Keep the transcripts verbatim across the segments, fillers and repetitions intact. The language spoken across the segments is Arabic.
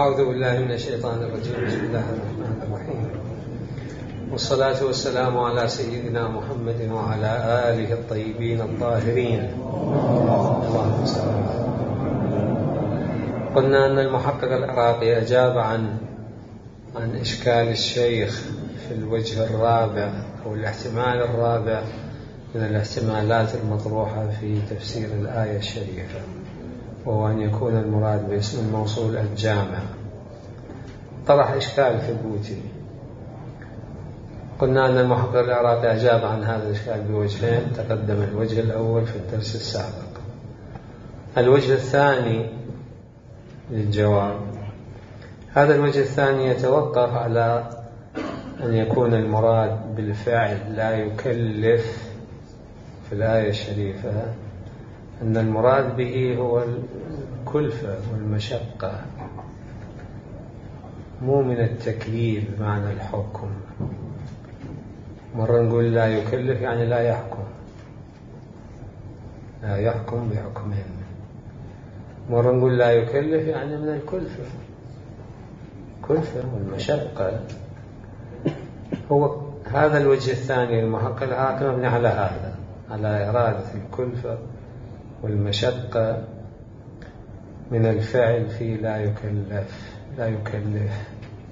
أعوذ بالله من الشيطان الرجيم. بسم الله الرحمن الرحيم، والصلاة والسلام على سيدنا محمد وعلى آله الطيبين الطاهرين. اللهم صل على محمد. قلنا أن المحقق العراقي أجاب عن عن إشكال الشيخ في الوجه الرابع أو الاحتمال الرابع من الاحتمالات المطروحة في تفسير الآية الشريفة، وهو أن يكون المراد باسم الموصول الجامع. طرح إشكال ثبوتي. قلنا أن المحقق العراقي أجاب عن هذا الإشكال بوجهين، تقدم الوجه الأول في الدرس السابق. الوجه الثاني للجواب، هذا الوجه الثاني يتوقف على أن يكون المراد بالفعل لا يكلف في الآية الشريفة، أن المراد به هو الكلفة والمشقة، مو من التكليف بمعنى الحكم. مرة نقول لا يكلف يعني لا يحكم، لا يحكم بحكمين. مرة نقول لا يكلف يعني من الكلفة، كلفة والمشقة. هو هذا الوجه الثاني المحقق العراقي مبني على هذا، على إرادة الكلفة والمشقة من الفعل في لا يكلف لا يكلف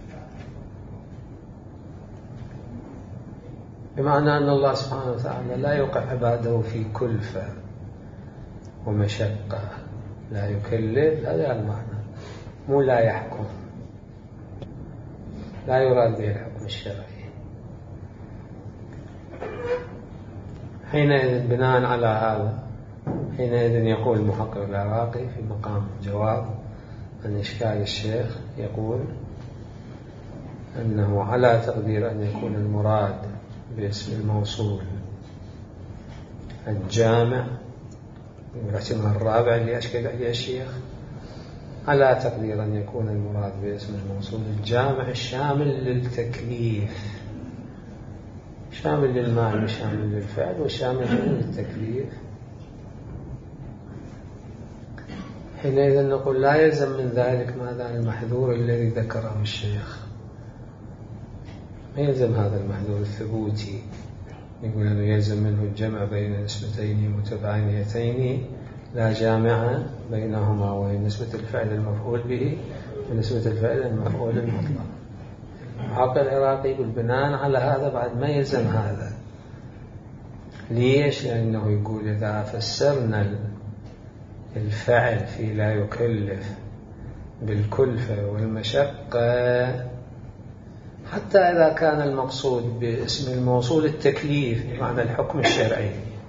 بمعنى أن الله سبحانه وتعالى لا يوقع عباده في كلفة ومشقة. لا يكلف هذا المعنى، مو لا يحكم، لا يراد به الحكم الشرعي. حينئذ بناء على هذا حينئذ يقول المحقق العراقي في مقام جواب عن إشكال الشيخ، يقول أنه على تقدير أن يكون المراد باسم الموصول الجامع، والاحتمال الرابع اللي أشكل عليه الشيخ، على تقدير أن يكون المراد باسم الموصول الجامع الشامل للتكليف، شامل للمال وشامل للفعل وشامل للتكليف. حينئذ نقول لا يلزم من ذلك ماذا المحذور الذي ذكره الشيخ، ما يلزم هذا المحذور الثبوتي، يقول أنه يلزم منه الجمع بين نسبتين متباينتين لا جامع بينهما، وهي نسبة الفعل المفعول به ونسبة الفعل المفعول المطلق. المحقق العراقي يقول بناء على هذا بعد ما يلزم هذا. ليش؟ لأنه يقول إذا فسرنا الفعل في لا يكلف بالكلفة والمشقة، حتى إذا كان المقصود باسم الموصول التكليف بمعنى الحكم الشرعي،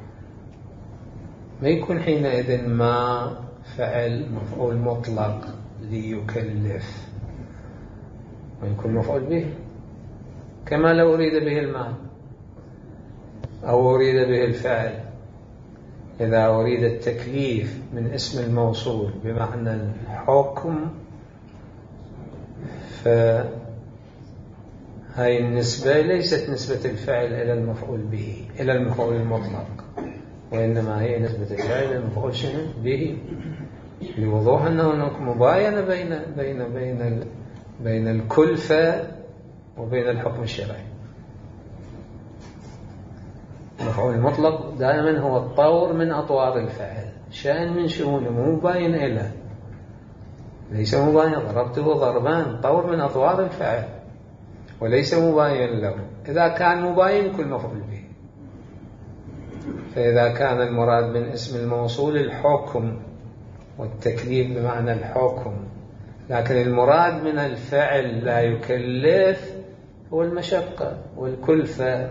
ما يكون حينئذ ما فعل مفعول مطلق ليكلف، ويكون مفعول به، كما لو أريد به المال أو أريد به الفعل. إذا أريد التكليف من اسم الموصول بمعنى الحكم، فهذه النسبة ليست نسبة الفعل إلى المفعول به، إلى المفعول المطلق، وإنما هي نسبة الفعل إلى المفعول شنو به، لوضوح أنه هناك مباينة بين بين بين بين الكلفة وبين الحكم الشرعي. المفعول المطلق دائما هو الطور من أطوار الفعل، شأن من شؤونه، مو مباين إله، ليس مباين. ضربته ضربان، طور من أطوار الفعل وليس مباين له. إذا كان مباين كل مفعول به. فإذا كان المراد من اسم الموصول الحكم والتكليف بمعنى الحكم، لكن المراد من الفعل لا يكلف هو المشقة والكلفة.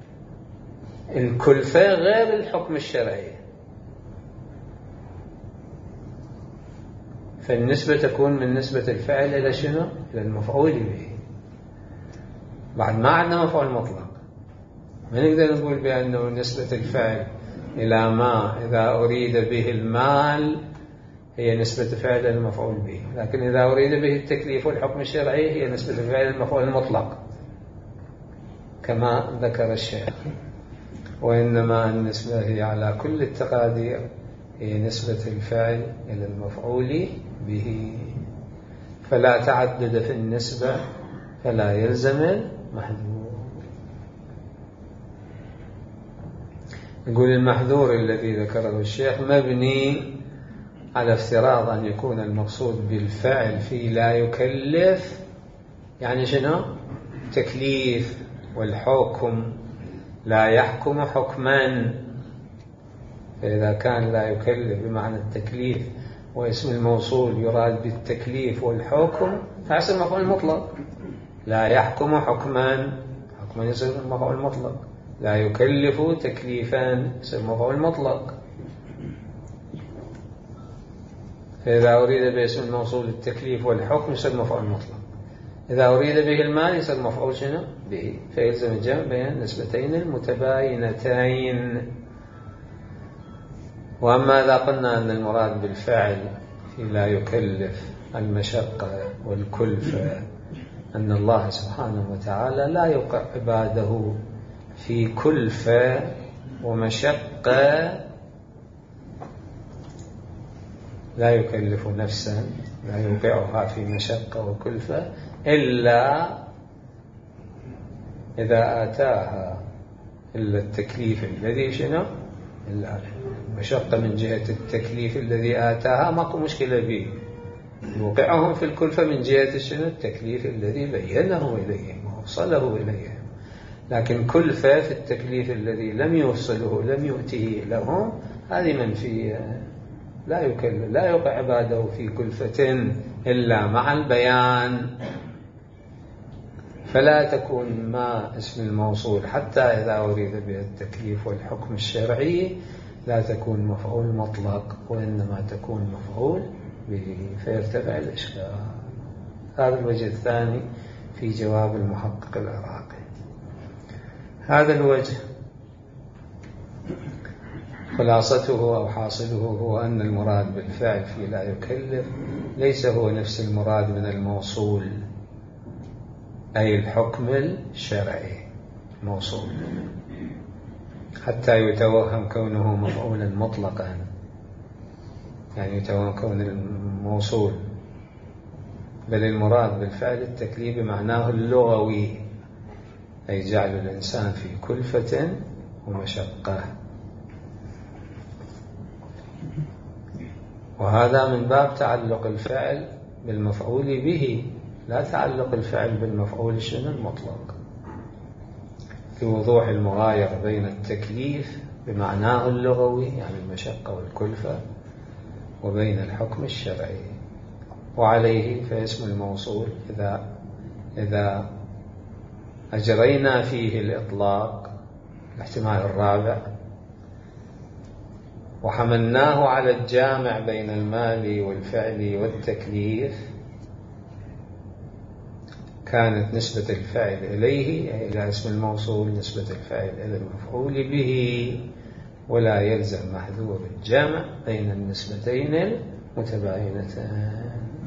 الكلفة غير الحكم الشرعي، فالنسبة تكون من نسبة الفعل إلى شنو؟ إلى المفعول به. بعد ما عندنا مفعول مطلق، ما نقدر نقول بأنه نسبة الفعل إلى ما إذا أريد به المال هي نسبة الفعل إلى المفعول به، لكن إذا أريد به التكليف والحكم الشرعي هي نسبة الفعل إلى المفعول المطلق كما ذكر الشيخ. وإنما النسبة هي على كل التقادير هي نسبة الفعل إلى المفعول به. فلا تعدد في النسبة فلا يلزم المحذور. يقول المحذور الذي ذكره الشيخ مبني على افتراض أن يكون المقصود بالفعل في لا يكلف، يعني شنو؟ تكليف، والحكم لا يحكم حكما. فإذا كان لا يكلف بمعنى التكليف واسم الموصول يراد بالتكليف والحكم فيصير مفعول مطلق. لا يحكم حكما، حكما يصير مفعول مطلق. لا يكلف تكليفا يصير مفعول مطلق. فإذا أريد باسم الموصول التكليف والحكم يصير مفعول مطلق. إذا أريد به المال يصير مفعول شنو؟ به. فيلزم الجمع بين النسبتين المتباينتين. وأما إذا قلنا أن المراد بالفعل في لا يكلف المشقة والكلفة، أن الله سبحانه وتعالى لا يوقع عباده في كلفة ومشقة، لا يكلف نفسا، لا يوقعها في مشقة وكلفة إلا إذا آتاها إلا التكليف الذي شنو؟ إلا المشقة من جهة التكليف الذي آتاها ماكو مشكلة به. يوقعهم في الكلفة من جهة شنو؟ التكليف الذي بينه إليهم ووصله إليهم. لكن كلفة في التكليف الذي لم يوصله لم يؤته لهم هذه منفية. لا يكلف، لا يوقع عباده في كلفة إلا مع البيان. فلا تكون ما اسم الموصول حتى إذا أريد به التكليف والحكم الشرعي لا تكون مفعول مطلق، وإنما تكون مفعول به، فيرتفع الإشكال. هذا الوجه الثاني في جواب المحقق العراقي. هذا الوجه خلاصته أو حاصله هو أن المراد بالفعل في لا يكلف ليس هو نفس المراد من الموصول، أي الحكم الشرعي موصول، حتى يتوهم كونه مفعولا مطلقا، يعني يتوهم كون الموصول، بل المراد بالفعل التكليف بمعناه اللغوي، أي جعل الإنسان في كلفة ومشقة. وهذا من باب تعلق الفعل بالمفعول به، لا تعلق الفعل بالمفعول شنو المطلق، في وضوح المغايرة بين التكليف بمعناه اللغوي يعني المشقة والكلفة وبين الحكم الشرعي. وعليه فاسم الموصول إذا إذا أجرينا فيه الإطلاق الاحتمال الرابع وحملناه على الجامع بين المال والفعل والتكليف كانت نسبة الفاعل إليه أي إلى اسم الموصول نسبة الفاعل إلى المفعول به، ولا يلزم محذور الجمع بين النسبتين المتباينتان.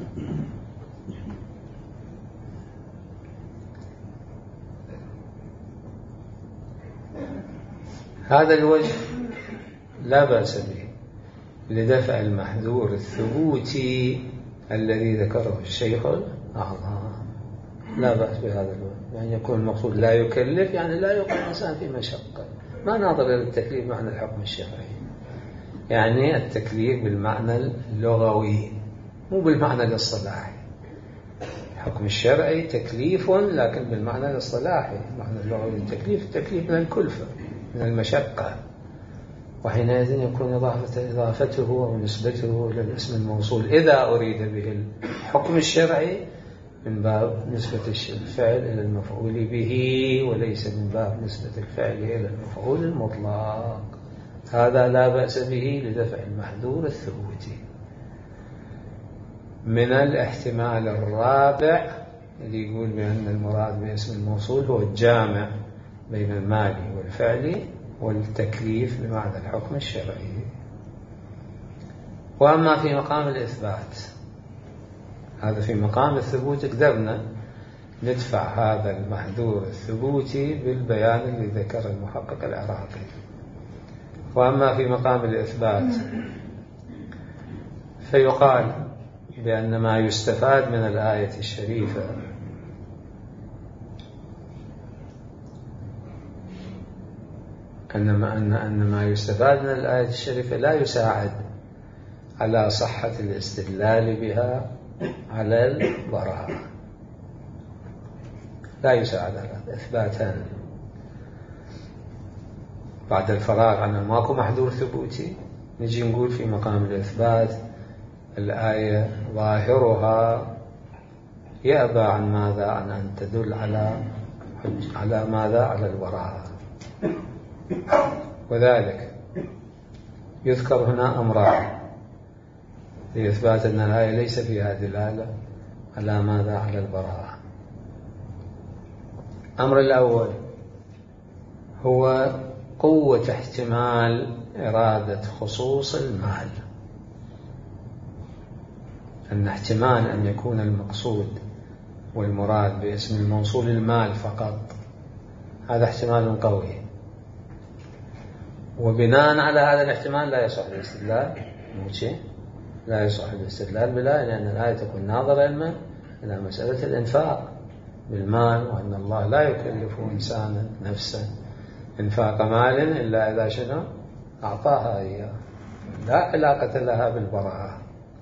هذا الوجه لا بأس به لدفع المحذور الثبوتي الذي ذكره الشيخ الأعظم، لا بأس بهذا الوجه، يعني يكون المقصود لا يكلف يعني لا يوقع الإنسان في مشقة، ما ناظر إلى التكليف معنى الحكم الشرعي، يعني التكليف بالمعنى اللغوي مو بالمعنى الاصطلاحي. الحكم الشرعي تكليف لكن بالمعنى الاصطلاحي، المعنى اللغوي التكليف التكليف من الكلفة من المشقة، وحينئذ يكون إضافة إضافته أو نسبته إلى الاسم الموصول إذا أريد به الحكم الشرعي من باب نسبة الفعل إلى المفعول به، وليس من باب نسبة الفعل إلى المفعول المطلق. هذا لا بأس به لدفع المحذور الثبوتي. من الاحتمال الرابع اللي يقول بأن المراد باسم الموصول هو الجامع بين المال والفعل والتكليف بمعنى الحكم الشرعي. وأما في مقام الإثبات، هذا في مقام الثبوت قدرنا ندفع هذا المحذور الثبوتي بالبيان اللي ذكر المحقق العراقي. وأما في مقام الإثبات فيقال بأن ما يستفاد من الآية الشريفة أن ما, أن أن ما يستفاد من الآية الشريفة لا يساعد على صحة الاستدلال بها على البراءة، لا يساعد على إثباتها بعد الفراغ عنه ماكو محذور ثبوتي. نجي نقول في مقام الإثبات الآية ظاهرها يأبى عن ماذا؟ عن أن تدل على على ماذا؟ على البراءة. وذلك يذكر هنا أمران لإثبات أن الآية ليس فيها دلالة على ماذا؟ على البراءة. الأمر الأول هو قوة احتمال إرادة خصوص المال، أن احتمال أن يكون المقصود والمراد باسم الموصول المال فقط، هذا احتمال قوي، وبناء على هذا الاحتمال لا يصح الاستدلال موشي لا يصح الاستدلال بلا، لأن الآية تكون ناظرة إلى مسألة الإنفاق بالمال، وأن الله لا يكلف إنسانا نفسا إنفاق مال إلا إذا شنو أعطاها إياه، لا علاقة لها بالبراءة.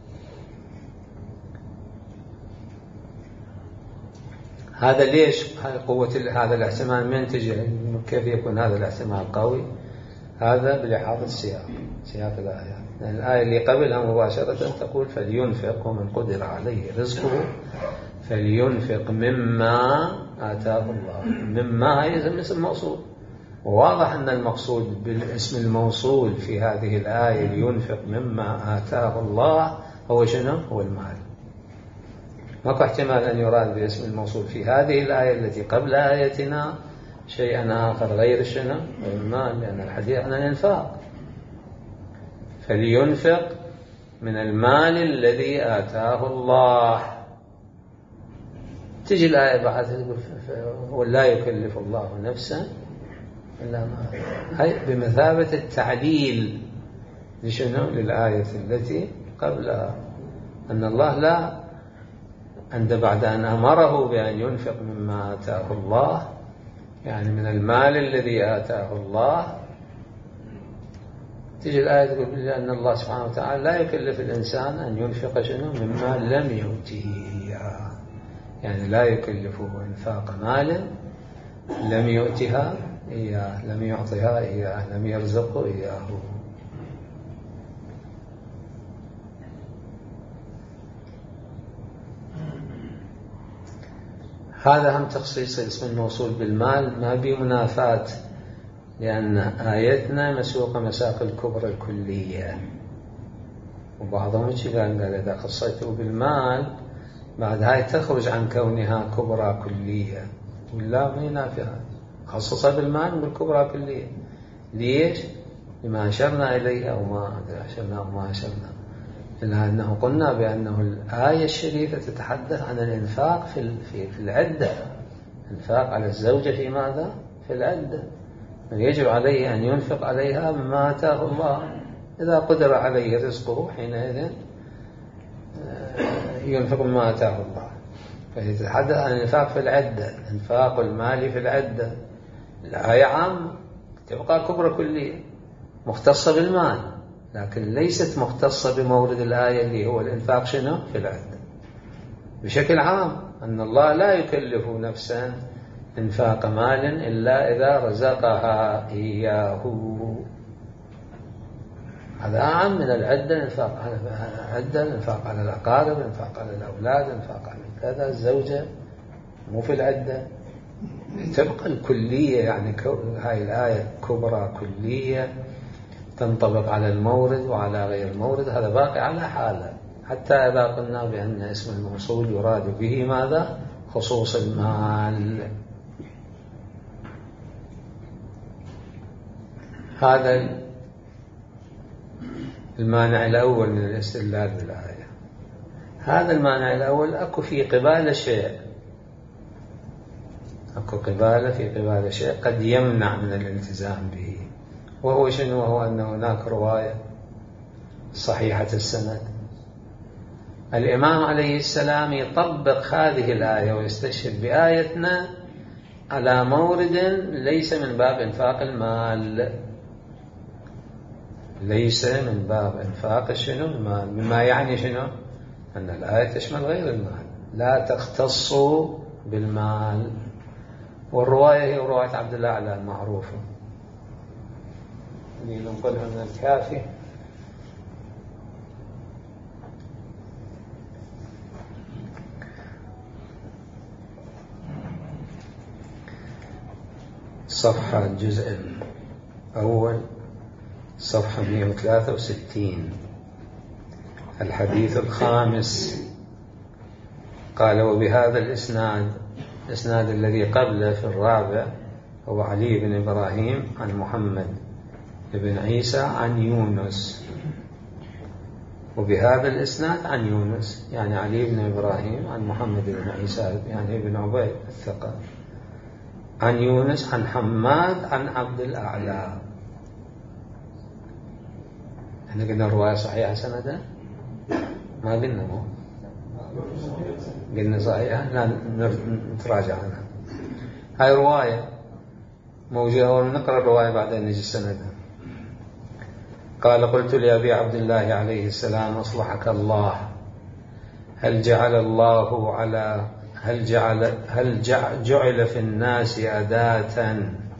هذا ليش قوة هذا الاحتمال من تجي؟ كيف يكون هذا الاحتمال قوي؟ هذا بلحاظ السياق، سياق الآية. يعني الآية اللي قبلها مباشرة تقول فلينفق ومن قدر عليه رزقه فلينفق مما آتاه الله. مما هي اسم موصول، وواضح أن المقصود بالاسم الموصول في هذه الآية لينفق مما آتاه الله هو شنو؟ هو المال. ماكو احتمال أن يراد باسم الموصول في هذه الآية التي قبل آيتنا شيئا آخر غير شنو؟ المال، لأن الحديث عن الإنفاق. فلينفق من المال الذي آتاه الله. تجي الآية بعد تقول ولا يكلف الله نفسا إلا ما، هي بمثابة التعليل لشنو؟ للآية التي قبلها، أن الله لا عند بعد أن أمره بأن ينفق مما آتاه الله، يعني من المال الذي آتاه الله، تجي الآية تقول أن الله سبحانه وتعالى لا يكلف الإنسان أن ينفق شنو؟ مما لم يؤته إياه، يعني لا يكلفه إنفاق مال لم يؤتها إياه، لم يعطيها إياه، لم يرزقه إياه. هذا هم تخصيص اسم الموصول بالمال ما بمنافاة، لأن آيتنا مسوقة مساق الكبرى الكلية، وبعضهم قال إذا خصيته بالمال بعد هاي تخرج عن كونها كبرى كلية، ولا ما ينافيها، خصصها بالمال بالكبرى كلية. ليش؟ لما أشرنا إليه أو ما أشرنا أو ما أشرنا، إلا أنه قلنا بأنه الآية الشريفة تتحدث عن الإنفاق في في العدة، الإنفاق على الزوجة في ماذا؟ في العدة، يجب عليه أن ينفق عليها مما آتاه الله، إذا قدر عليه رزقه حينئذ ينفق مما آتاه الله. فيتحدث عن الإنفاق في العدة، الإنفاق المالي في العدة. الآية عامة تبقى كبرى كلية مختصة بالمال، لكن ليست مختصة بمورد الآية اللي هو الإنفاق شنو؟ في العدة. بشكل عام أن الله لا يكلف نفسا إنفاق مال إلا إذا رزقها إياه. هذا أعم من العدة، الإنفاق على العدة، الإنفاق على الأقارب، الإنفاق على الأولاد، الإنفاق على كذا، الزوجة مو في العدة. تبقى الكلية، يعني هاي الآية كبرى كلية تنطبق على المورد وعلى غير المورد، هذا باقي على حاله، حتى إذا قلنا بأن اسم الموصول يراد به ماذا؟ خصوص المال. هذا المانع الأول من الاستدلال بالآية. هذا المانع الأول أكو في قبال شيء، أكو قبالة في قبال شيء قد يمنع من الالتزام به، وهو شنو؟ وهو أن هناك رواية صحيحة السند الإمام عليه السلام يطبق هذه الآية ويستشهد بآيتنا على مورد ليس من باب إنفاق المال، ليس من باب إنفاق شنو المال، مما يعني شنو أن الآية تشمل غير المال، لا تختص بالمال. والرواية هي رواية عبد الأعلى المعروفة اللي ننقلها من الكافي. صفحة الجزء الأول صفحة مئة وثلاثة وستين الحديث الخامس. قال: وبهذا الإسناد، الإسناد الذي قبله في الرابع هو علي بن إبراهيم عن محمد بن عيسى عن يونس، وبهذا الإسناد عن يونس يعني علي بن إبراهيم عن محمد بن عيسى يعني ابن عبيد الثقة عن يونس عن حماد عن عبد الأعلى. احنا قلنا الرواية صحيحة سندا؟ ما قلنا مو قلنا صحيحة، لا نتراجع عنها. هاي رواية موجودة ونقرأ الرواية بعدين نجي سندها. قال: قلت لأبي عبد الله عليه السلام: أصلحك الله، هل جعل الله على هل جعل هل جعل في الناس أداة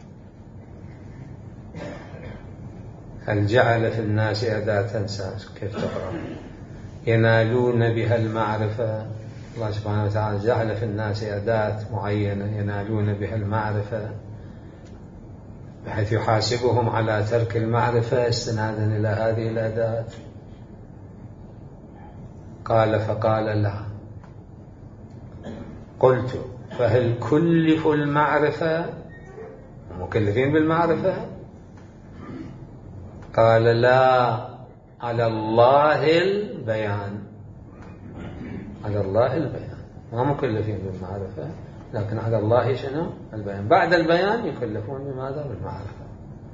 هل جعل في الناس أداة كيف تقرأ ينالون بها المعرفة؟ الله سبحانه وتعالى جعل في الناس أداة معينة ينالون بها المعرفة بحيث يحاسبهم على ترك المعرفة استنادا إلى هذه الأداة. قال: فقال: لا. قلت: فهل كلفوا المعرفة؟ مكلفين بالمعرفة؟ قال: لا، على الله البيان. على الله البيان، ما مكلفين بالمعرفة، لكن على الله شنو؟ البيان. بعد البيان يكلفون بماذا؟ بالمعرفة.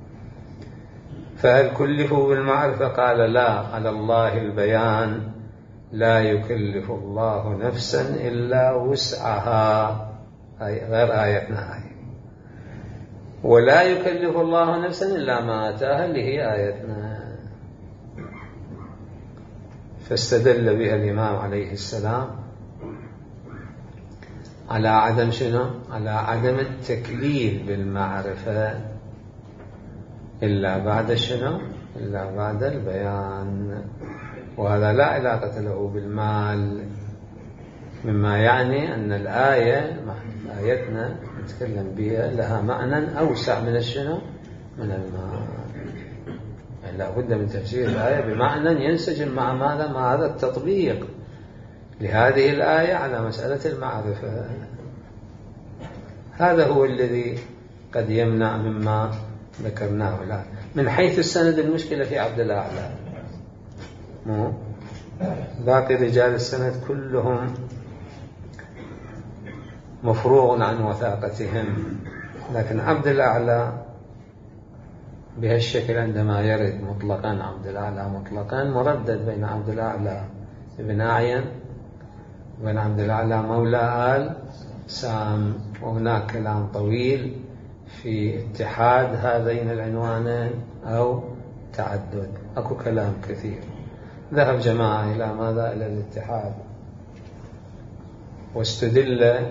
فهل كلفوا بالمعرفة؟ قال: لا، على الله البيان، لا يكلف الله نفسا إلا وسعها، غير آيتنا هاي، ولا يكلف الله نفسا إلا ما آتاها اللي هي آيتنا. فاستدل بها الإمام عليه السلام على عدم شنو؟ على عدم التكليف بالمعرفة إلا بعد شنو؟ إلا بعد البيان، وهذا لا علاقة له بالمال، مما يعني أن الآية آيتنا نتكلم بها لها معنى أوسع من الشنو؟ من المال. يعني لا بد من تفسير الآية بمعنى ينسجم مع ماذا؟ مع هذا التطبيق لهذه الآية على مسألة المعرفة. هذا هو الذي قد يمنع مما ذكرناه الآن. من حيث السند المشكلة في عبد الأعلى، مو باقي رجال السند كلهم مفروغ عن وثاقتهم، لكن عبد الأعلى بهالشكل عندما يرد مطلقا عبد الأعلى مطلقا مردد بين عبد الأعلى ابن أعين وبين عبد الأعلى مولى آل سام، وهناك كلام طويل في اتحاد هذين العنوانين أو تعدد، أكو كلام كثير. ذهب جماعة إلى ماذا؟ إلى الاتحاد، واستدل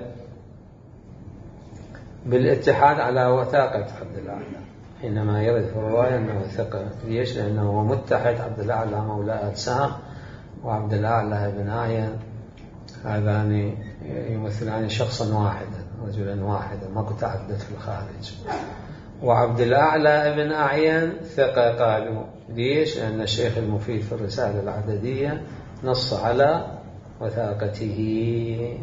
بالاتحاد على وثاقة عبد الأعلى حينما يرد في الرواية أنه ثقة. ليش؟ لأنه هو متحد عبد الأعلى مولى آل سام وعبد الأعلى بن أعين، هذان يمثلان شخصا واحدا، رجلا واحدا، ما كنت تعدد في الخارج. وعبد الأعلى بن أعين ثقة، قالوا ليش؟ لأن الشيخ المفيد في الرسالة العددية نص على وثاقته،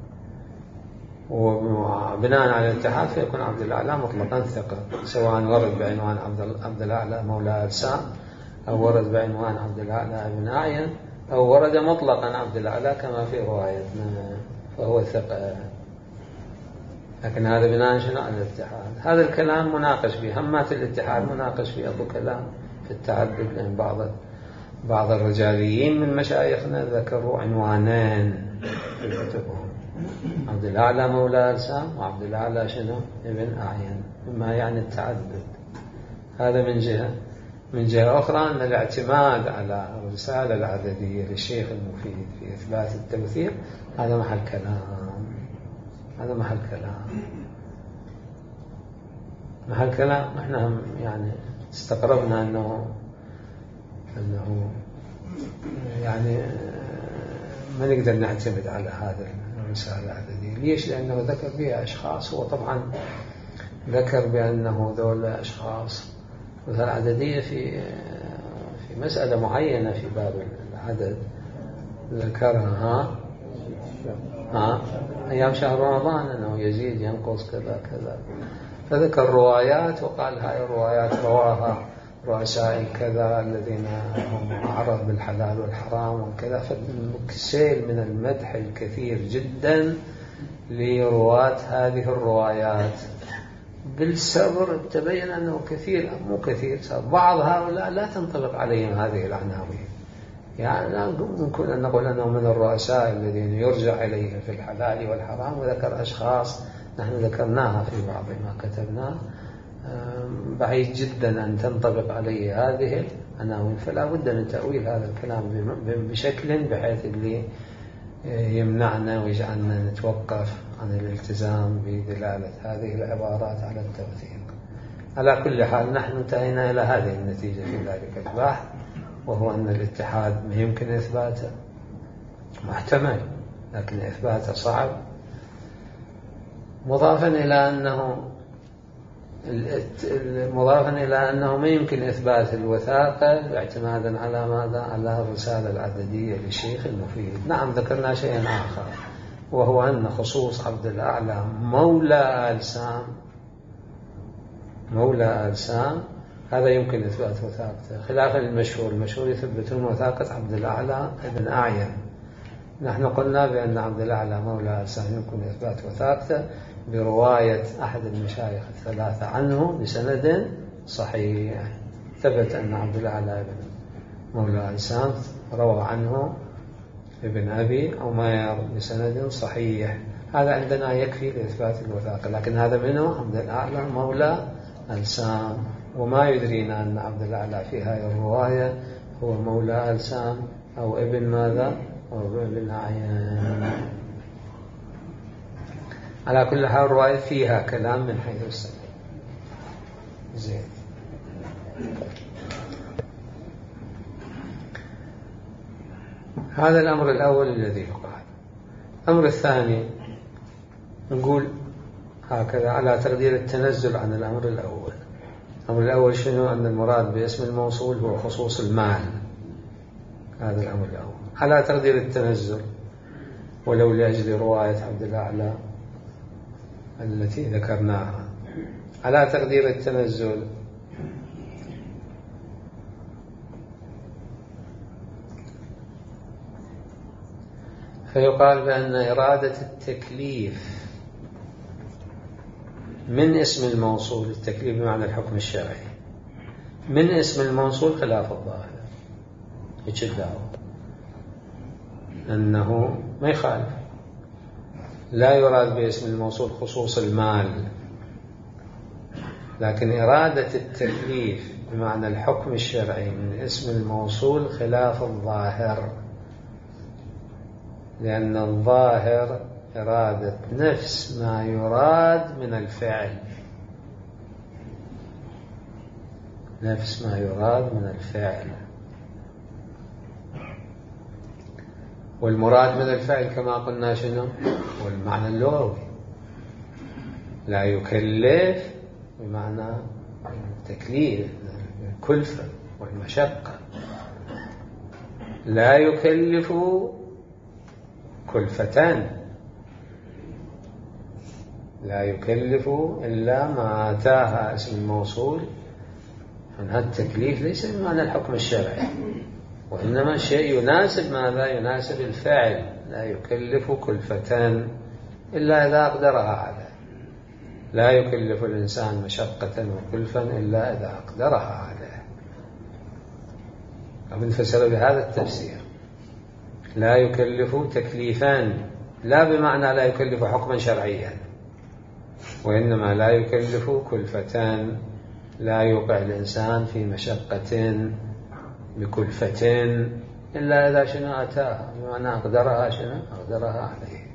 وبناء على الاتحاد فيكون عبد الأعلى مطلقا ثقة، سواء ورد بعنوان عبد الأعلى مولى آل سام أو ورد بعنوان عبد الأعلى بن أعين أو ورد مطلقا عبد الأعلى كما في روايتنا، فهو ثقة. لكن هذا بناء شنو؟ على الاتحاد. هذا الكلام مناقش فيه، همات الاتحاد مناقش فيه، أبو كلام في التعدد، لأن بعض بعض الرجاليين من مشايخنا ذكروا عنوانين في كتبهم: عبد الأعلى مولى ألسام، وعبد الأعلى شنو؟ ابن أعين، مما يعني التعدد. هذا من جهة. من جهة أخرى أن الاعتماد على الرسالة العددية للشيخ المفيد في إثبات التوثيق هذا محل كلام، هذا محل كلام محل كلام احنا يعني استقربنا أنه أنه يعني ما نقدر نعتمد على هذا الرسالة العددية. ليش؟ لأنه ذكر بها أشخاص، هو طبعا ذكر بأنه ذول أشخاص مثلا عددية في في مسألة معينة في باب العدد ذكرها ها أيام شهر رمضان أنه يزيد ينقص كذا كذا، فذكر روايات وقال هاي الروايات رواها رؤساء كذا الذين هم أعرف بالحلال والحرام وكذا. فالسيل من المدح الكثير جدا لرواة هذه الروايات. بالصبر تبين أنه كثير مو كثير بعض هؤلاء لا تنطبق عليهم هذه العناوين. يعني لا ممكن أن نقول أنه من الرؤساء الذين يرجع إليهم في الحلال والحرام، وذكر أشخاص نحن ذكرناها في بعض ما كتبناه، بعيد جدا أن تنطبق عليه هذه العناوين. فلا بد من تأويل هذا الكلام بشكل بحيث اللي يمنعنا ويجعلنا نتوقف عن الالتزام بدلالة هذه العبارات على التوثيق. على كل حال نحن انتهينا إلى هذه النتيجة في ذلك البحث، وهو أن الاتحاد ما يمكن إثباته، محتمل لكن إثباته صعب، مضافا إلى أنه مضافا إلى أنه ما يمكن إثبات الوثاقة اعتمادا على ماذا؟ على الرسالة العددية للشيخ المفيد. نعم ذكرنا شيئا آخر، وهو أن خصوص عبد الأعلى مولى ألسام مولى ألسام هذا يمكن إثبات وثاقته، خلافا المشهور. المشهور يثبتون وثاقة عبد الأعلى ابن أعين. نحن قلنا بأن عبد الأعلى مولى ألسام يمكن إثبات وثاقته برواية أحد المشايخ الثلاثة عنه بسند صحيح. ثبت أن عبد الأعلى ابن مولى ألسام روى عنه ابن أبي عمير بسند صحيح. هذا عندنا يكفي لإثبات الوثاقة. لكن هذا منه عبد الأعلى مولى ألسام، وما يدرينا أن عبد الأعلى في هذه الرواية هو مولى ألسام أو ابن ماذا أو ابن أعين. على كل حال الرواية فيها كلام من حيث السند. زين. هذا الأمر الأول الذي يقال. الأمر الثاني نقول هكذا على تقدير التنزل عن الأمر الأول. الأمر الأول شنو؟ أن المراد باسم الموصول هو خصوص المال. هذا الأمر الأول على تقدير التنزل، ولو لأجل رواية عبد الأعلى التي ذكرناها. على تقدير التنزل فيقال بأن إرادة التكليف من اسم الموصول، التكليف بمعنى الحكم الشرعي، من اسم الموصول خلاف الظاهر. يجده أنه ما يخالف، لا يراد باسم الموصول خصوص المال، لكن إرادة التكليف بمعنى الحكم الشرعي من اسم الموصول خلاف الظاهر، لأن الظاهر إرادة نفس ما يراد من الفعل، نفس ما يراد من الفعل. والمراد من الفعل كما قلنا شنو؟ والمعنى اللغوي. لا يكلف بمعنى التكليف، الكلفة والمشقة. لا يكلف كلفتان، لا يكلف إلا ما آتاها اسم الموصول. هذا التكليف ليس بمعنى الحكم الشرعي، وإنما شيء يناسب ماذا؟ يناسب الفعل. لا يكلف كلفتان إلا إذا أقدرها عليه. لا يكلف الإنسان مشقة وكلفا إلا إذا أقدرها عليه. أو انفسر بهذا التفسير. لا يكلف تكليفان، لا بمعنى لا يكلف حكما شرعيا، وإنما لا يكلف كلفة، لا يوقع الإنسان في مشقة بكلفة إلا إذا شنو أتاها، بمعنى أقدرها شنو أقدرها عليه.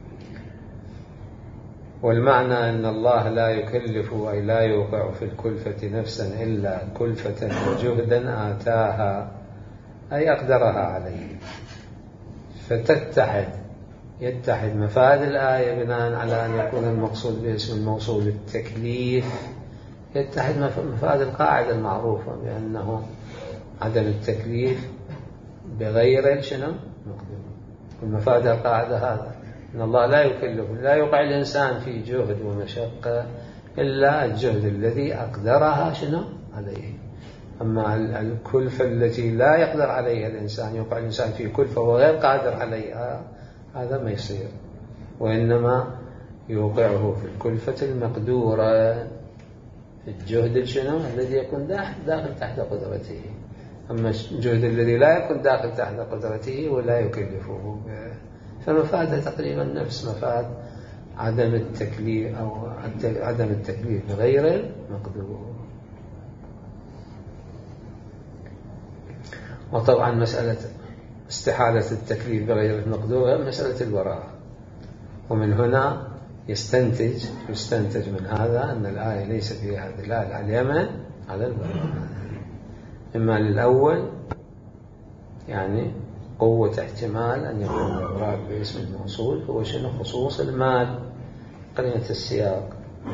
والمعنى أن الله لا يكلف أي لا يوقع في الكلفة نفسا إلا كلفة وجهدا آتاها أي أقدرها عليه. فتتحد يتحد مفاد الآية بناء على أن يكون المقصود باسم الموصول التكليف، يتحد مفاد القاعدة المعروفة بأنه عدم التكليف بغير شنو مقدور. المفاد القاعدة هذا أن الله لا يكلف، لا يوقع الإنسان في جهد ومشقة إلا الجهد الذي أقدرها شنو عليه. أما الكلفة التي لا يقدر عليها الإنسان، يوقع الإنسان في كلفة وغير قادر عليها، هذا ما يصير، وإنما يوقعه في الكلفة المقدورة في الجهد شنو الذي يكون داخل تحت قدرته. أما الجهد الذي لا يكون داخل تحت قدرته ولا يكلفه، فمفاده تقريبا نفس مفاد عدم التكليف أو عدم التكليف بغير المقدور. وطبعا مسألة استحالة التكليف بغير المقدور مسألة الوراء، ومن هنا يستنتج يستنتج من هذا أن الآية ليس فيها دلالة على اليمن على الوراء، إما للأول يعني قوة احتمال أن يكون الوراء باسم الموصول هو شنو خصوص المال قرينة السياق،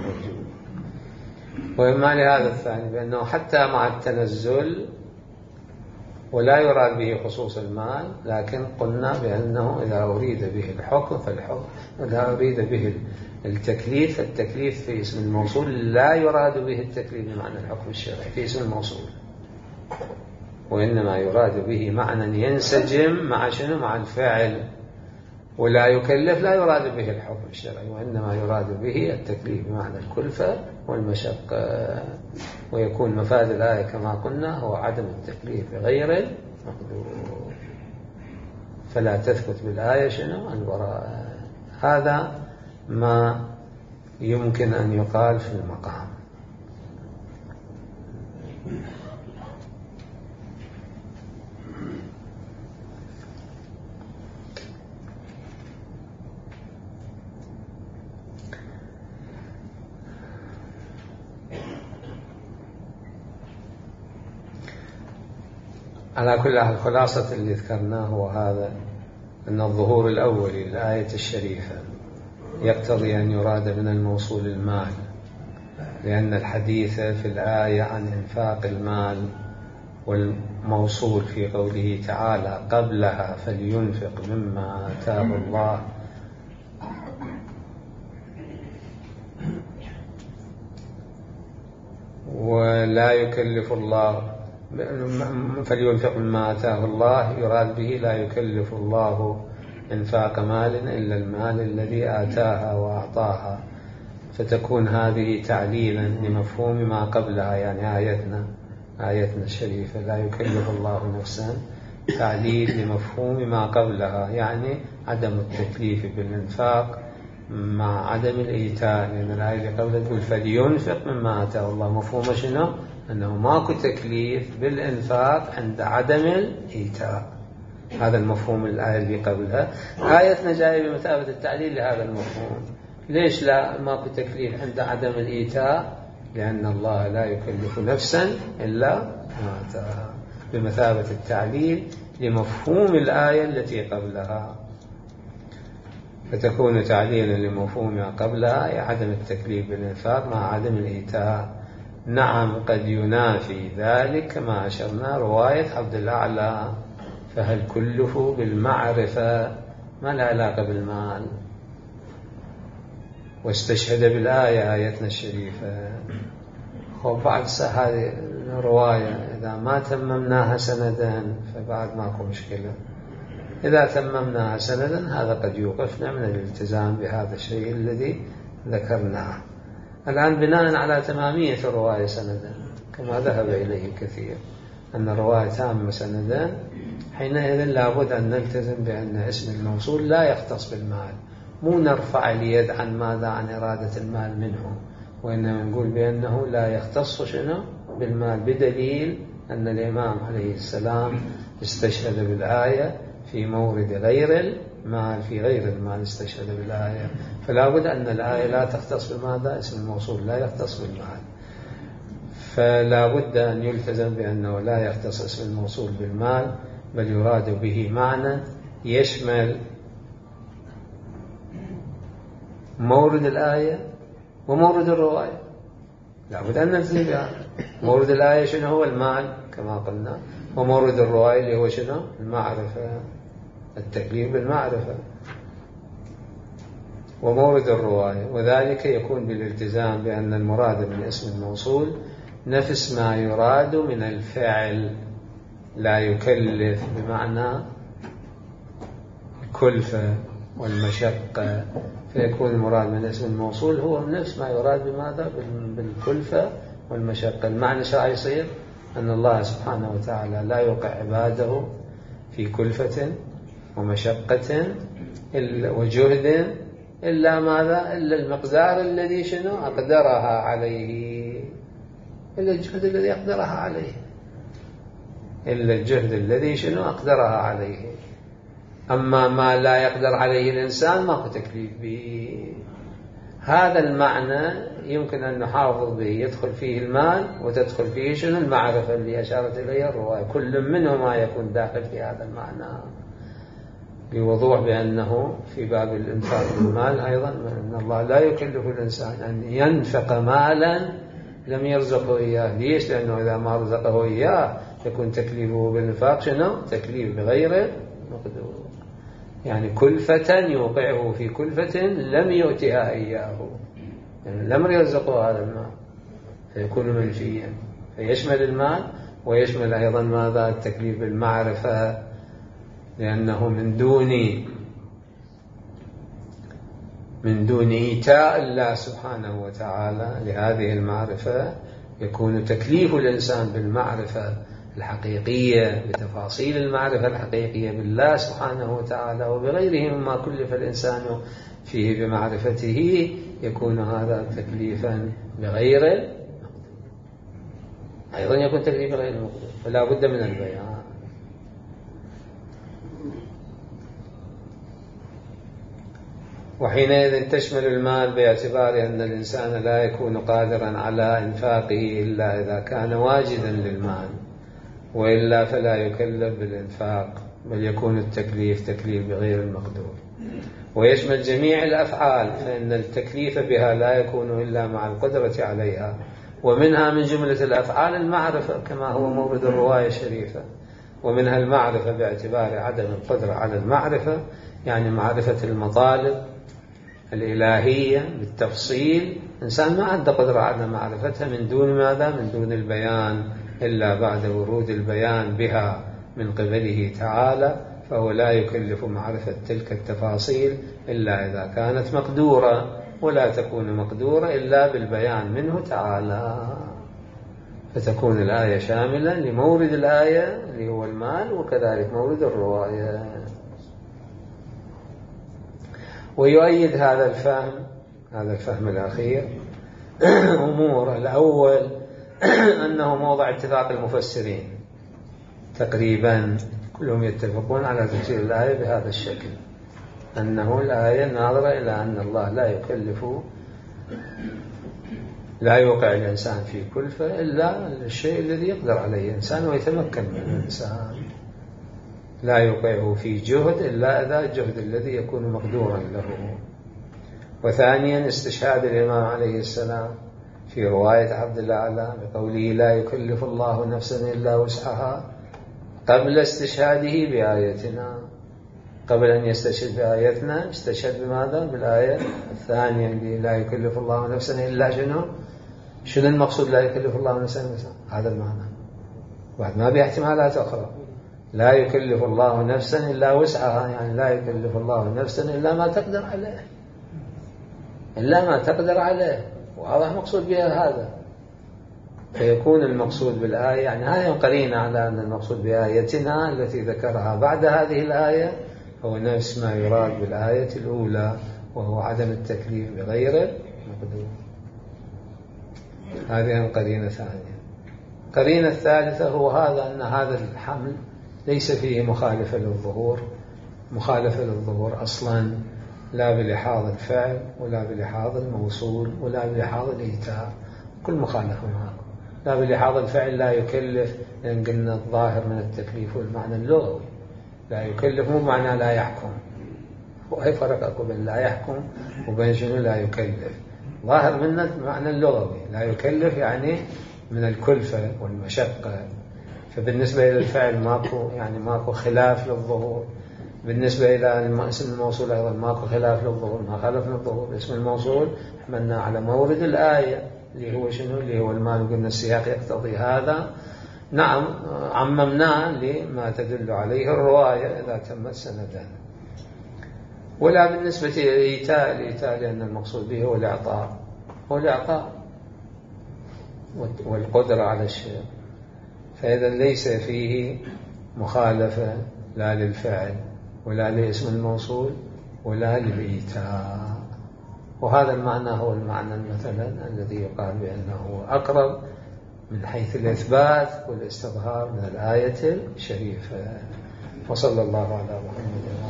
وإما لهذا الثاني بأنه حتى مع التنزل ولا يراد به خصوص المال، لكن قلنا بأنه إذا أريد به الحكم فالحكم، إذا أريد به التكليف فالتكليف في اسم الموصول لا يراد به التكليف بمعنى الحكم الشرعي في اسم الموصول، وإنما يراد به معنى ينسجم مع شنو مع الفاعل. ولا يكلف لا يراد به الحكم الشرعي، وإنما يراد به التكليف بمعنى الكلفة والمشقة. ويكون مفاد الآية كما قلنا هو عدم التكليف بغير المقدور، فلا تثبت بالآية شنو الوراء. هذا ما يمكن أن يقال في المقام. على كل حال خلاصة اللي ذكرناه هو هذا، أن الظهور الأول للآية الشريفة يقتضي أن يراد من الموصول المال، لأن الحديث في الآية عن إنفاق المال، والموصول في قوله تعالى قبلها فلينفق مما آتاه الله، ولا يكلف الله فلينفق مما آتاه الله يراد به لا يكلف الله إنفاق مال إلا المال الذي آتاها وأعطاها، فتكون هذه تعليلا لمفهوم ما قبلها، يعني آيتنا آيتنا الشريفة لا يكلف الله نفسا تعليل لمفهوم ما قبلها، يعني عدم التكليف بالإنفاق مع عدم الإيتاء، لأن الآية اللي قبلها تقول فلينفق مما آتاه الله، مفهوم شنو؟ أنه ماكو تكليف بالإنفاق عند عدم الإيتاء. هذا المفهوم الآية اللي قبلها. آيتنا جاية بمثابة التعليل لهذا المفهوم. ليش لا ماكو تكليف عند عدم الإيتاء؟ لأن الله لا يكلف نفسا إلا ما آتاها، بمثابة التعليل لمفهوم الآية التي قبلها، فتكون تعليلا لمفهوم ما قبلها أي عدم التكليف بالإنفاق مع عدم الإيتاء. نعم قد ينافي ذلك كما أشرنا رواية عبد الأعلى فهل كله بالمعرفة ما لا علاقة بالمال، واستشهد بالآية آيتنا الشريفة. وبعد هذه الرواية إذا ما تممناها سندا فبعد ماكو مشكلة، إذا تممناها سندا هذا قد يوقفنا من الالتزام بهذا الشيء الذي ذكرناه. الآن بناء على تمامية الرواية سندا كما ذهب إليه الكثير، أن الرواية تامة سندا، حينئذ لابد أن نلتزم بأن اسم الموصول لا يختص بالمال، مو نرفع اليد عن ماذا؟ عن إرادة المال منه، وإنما نقول بأنه لا يختص شنو؟ بالمال، بدليل أن الإمام عليه السلام استشهد بالآية في مورد غير المال، في غير المال استشهد بالآية، فلا بد أن الآية لا تختص بماذا؟ اسم الموصول لا يختص بالمال، فلا بد أن يلتزم بأنه لا يختص اسم الموصول بالمال، بل يراد به معنى يشمل مورد الآية ومورد الرواية. لا بد أن نلتزم بها. مورد الآية شنو هو؟ المال كما قلنا، ومورد الرواية اللي هو شنو؟ المعرفة، التكليف بالمعرفة. ومورد الرواية، وذلك يكون بالالتزام بأن المراد من اسم الموصول نفس ما يراد من الفعل، لا يكلف بمعنى الكلفة والمشقة، فيكون المراد من اسم الموصول هو نفس ما يراد بماذا؟ بالكلفة والمشقة. المعنى شو يصير؟ أن الله سبحانه وتعالى لا يوقع عباده في كلفة ومشقة وجهد إلا ماذا؟ إلا المقدار الذي شنو؟ أقدرها عليه، إلا الجهد الذي أقدرها عليه، إلا الجهد الذي شنو؟ أقدرها عليه. أما ما لا يقدر عليه الإنسان ما هو تكليف به. هذا المعنى يمكن أن نحافظ به، يدخل فيه المال وتدخل فيه شنو؟ المعرفة اللي أشارت إليها الرواية، كل منهما يكون داخل في هذا المعنى، بوضوح بأنه في باب الإنفاق بالمال أيضا أن الله لا يكلف الإنسان أن ينفق مالا لم يرزقه إياه. ليش؟ لأنه إذا ما رزقه إياه يكون تكليفه بالإنفاق شنو؟ تكليف بغير مقدور، يعني كلفة يوقعه في كلفة لم يؤتها إياه، يعني لم يرزقه هذا المال، فيكون منفيا، فيشمل المال ويشمل أيضا ماذا؟ التكليف بالمعرفة، لأنه من دون من دون إيتاء الله سبحانه وتعالى لهذه المعرفة يكون تكليف الإنسان بالمعرفة الحقيقية، بتفاصيل المعرفة الحقيقية بالله سبحانه وتعالى وبغيره مما كلف الإنسان فيه بمعرفته، يكون هذا تكليفا بغير المقدور، أيضا يكون تكليف بغير المقدور، فلا بد من البيان. وحينئذ تشمل المال باعتبار أن الإنسان لا يكون قادرا على إنفاقه إلا إذا كان واجدا للمال، وإلا فلا يكلف بالإنفاق، بل يكون التكليف تكليف بغير المقدور. ويشمل جميع الأفعال، فإن التكليف بها لا يكون إلا مع القدرة عليها، ومنها من جملة الأفعال المعرفة كما هو مورد الرواية الشريفة، ومنها المعرفة باعتبار عدم القدرة على المعرفة، يعني معرفة المطالب الإلهية بالتفصيل، إنسان ما عنده قدرة على معرفتها من دون ماذا؟ من دون البيان، إلا بعد ورود البيان بها من قبله تعالى، فهو لا يكلف معرفة تلك التفاصيل إلا إذا كانت مقدورة، ولا تكون مقدورة إلا بالبيان منه تعالى، فتكون الآية شاملة لمورد الآية اللي هو المال، وكذلك مورد الرواية. ويؤيد هذا الفهم هذا الفهم الأخير أمور. الأول أنه موضع اتفاق المفسرين تقريبا كلهم يتفقون على تفسير الآية بهذا الشكل، أنه الآية ناظرة إلى أن الله لا يكلف لا يوقع الإنسان في كلفة إلا الشيء الذي يقدر عليه الإنسان ويتمكن من الإنسان، لا يوقعه في جهد إلا إذا الجهد الذي يكون مقدورا له. وثانيا استشهاد الإمام عليه السلام في رواية عبد الأعلى بقوله لا يكلف الله نفسا إلا وسعها قبل استشهاده بآيتنا، قبل أن يستشهد بآيتنا استشهد بماذا؟ بالآية الثانية اللي لا يكلف الله نفسا إلا شنو؟ شنو المقصود لا يكلف الله نفسا إلا؟ هذا المعنى، بعد ما بها احتمالات أخرى. لا يكلف الله نفسا إلا وسعها، يعني لا يكلف الله نفسا إلا ما تقدر عليه، إلا ما تقدر عليه، وهذا مقصود بها هذا. فيكون المقصود بالآية، يعني هذه قرينة على أن المقصود بآيتنا التي ذكرها بعد هذه الآية هو نفس ما يراد بالآية الأولى، وهو عدم التكليف بغير المقدور. هذه قرينة ثانية. قرينة الثالثة هو هذا أن هذا الحمل ليس فيه مخالفة للظهور، مخالفة للظهور أصلا لا بلحاظ الفعل ولا بلحاظ الموصول ولا بلحاظ الإيتاء، كل مخالفة معه. لا بلحاظ الفعل لا يكلف، لأن قلنا الظاهر من التكليف والمعنى اللغوي. لا يكلف مو معنى لا يحكم، وأي فرق أكو بين لا يحكم وبين شنو لا يكلف. ظاهر منه المعنى اللغوي، لا يكلف يعني من الكلفة والمشقة. فبالنسبة إلى الفعل ماكو يعني ماكو خلاف للظهور. بالنسبة إلى اسم الموصول أيضا ماكو خلاف للظهور، ما خالف للظهور. اسم الموصول حملنا على مورد الآية اللي هو شنو؟ اللي هو المال، قلنا السياق يقتضي هذا. نعم عممناه لما تدل عليه الرواية إذا تمت سندا. ولا بالنسبة للإيتاء، الإيتاء لأن المقصود به هو الإعطاء، هو الإعطاء والقدرة على الشيء. فإذا ليس فيه مخالفة لا للفعل ولا لاسم الموصول ولا للإيتاء. وهذا المعنى هو المعنى مثلا الذي يقال بأنه أقرب من حيث الإثبات والاستظهار من الآية الشريفة. وصلى الله على محمد.